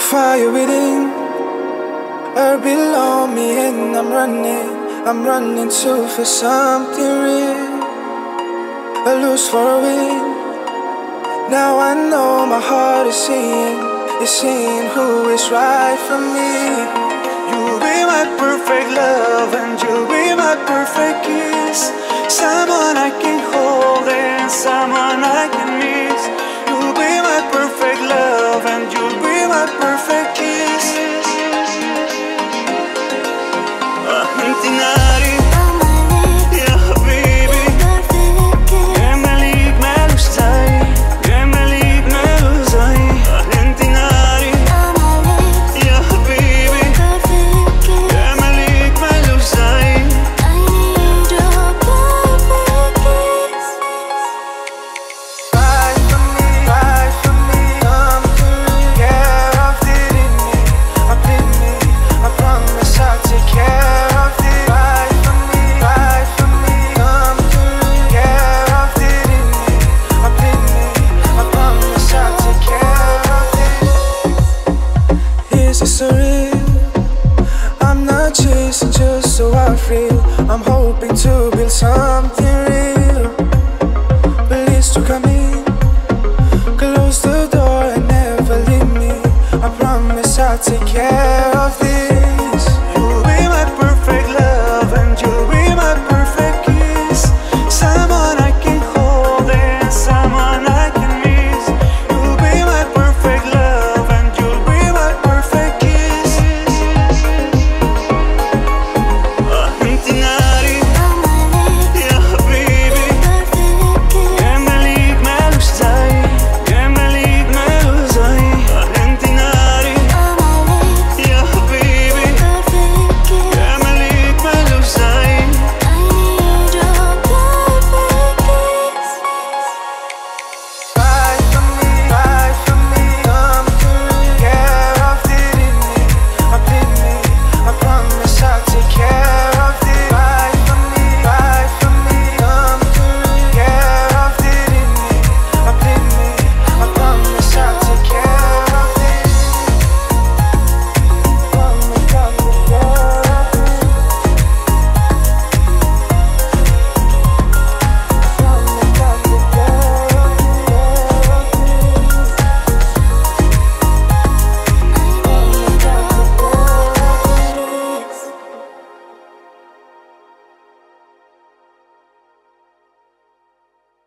Fire within or below me, and I'm running to for something real, a lose for a win. Now I know my heart is seeing who is right for me. You'll be my perfect love and you'll be my perfect kiss, someone I can hold and someone I can miss. You'll be my perfect love and you'll be my perfect kiss. انت ناري يا حبيبي، جمالك مالوش زي، جمالك مالوش زي. انت ناري يا حبيبي، جمالك مالوش زي. I'm not chasing just so I feel. I'm hoping to build something real. Please to come in, close the door and never leave me. I promise I'll take care of this.